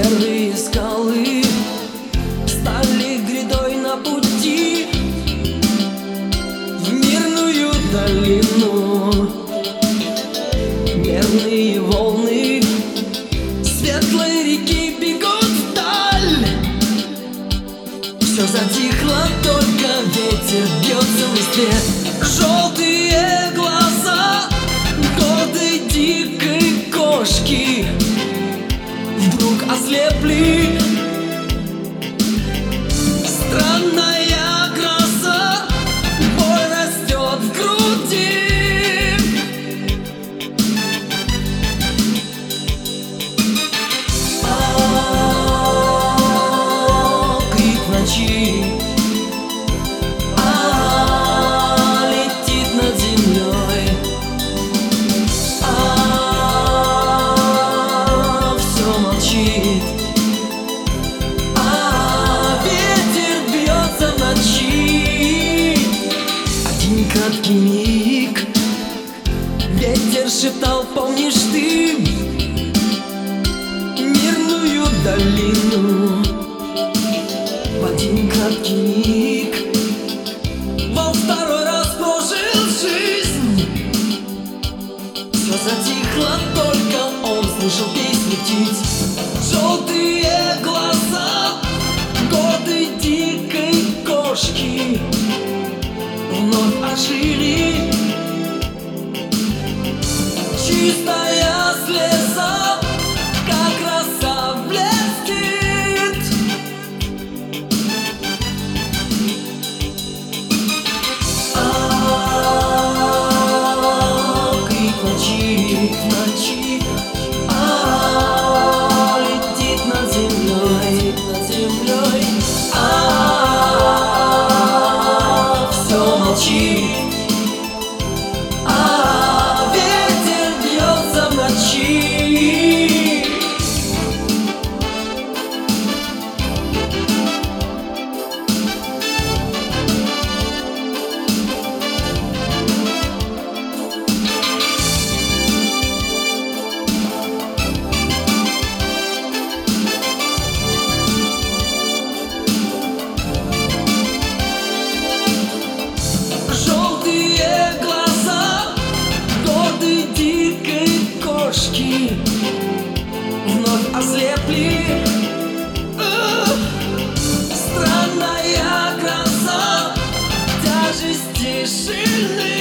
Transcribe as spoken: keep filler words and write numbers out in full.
Серые скалы стали грядой на пути в мирную долину. Мерные волны светлой реки бегут вдаль. Все затихло, только ветер бьется в листве. Желтые глаза гордой дикой кошки вдруг ослепли. Странная гроза, боль растет в груди. А-а-а, крик ночи, а-а-а, летит над землей. А-а-а, все молчит. Краткий миг ветер шептал: помнишь ты мирную долину? В один краткий миг во второй раз прожил жизнь. Все затихло, только он слышал песни птиц. Желтые глаза гордой дикой кошки вновь ожили. Чистая слеза, как роса, блестит. А-а-а, крик ночи, крик ночи, а-а-а, летит над землей, над землей. А-а-а, все молчит. А ветер бьется в ночи. Желтые глаза гордой дикой кошки вновь ослепли. Эх, странная гроза, тяжесть тишины.